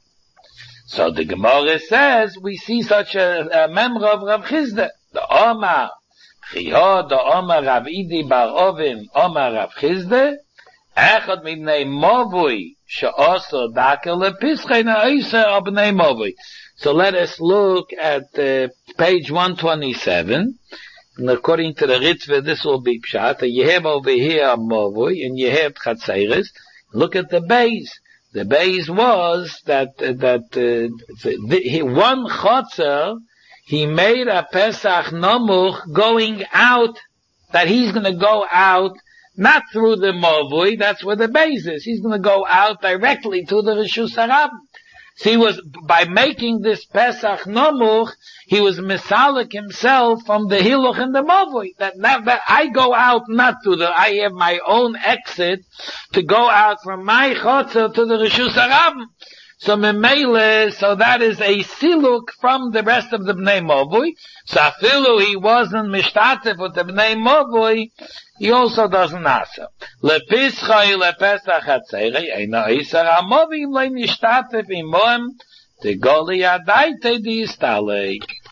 So the Gemara says we see such a, a memra of Rav Chizda, the Omar Chiyah, the Omar Rav Idi bar Ovin, Omar Rav Chizda, echad mibnei movui she'oso dakel lepischei na'isa abnei movui. So let us look at uh, page one twenty-seven. And according to the Ritve, this will be Pshat. You have over here a Movui, and you have Chatzeiris. Look at the base. The base was that, uh, that, uh, the, he, one Chotzer, he made a Pesach Nomuch going out, that he's gonna go out, not through the Movui, that's where the base is. He's gonna go out directly to the Rishus HaRabim. So he was, by making this Pesach Nomuch, he was misalik himself from the Hiluch and the Mavui. That, that, that I go out not to the, I have my own exit to go out from my Chotzer to the Rishus HaRabim. So Memele, so that is a siluk from the rest of the Bnei Mavui. So afilu he wasn't mishtatef with the Bnei Mavui, he also doesn't answer. Lepischai lepesach hatzerei, eina isar amovim le nishtatef imoem, te goli adaite di istalei.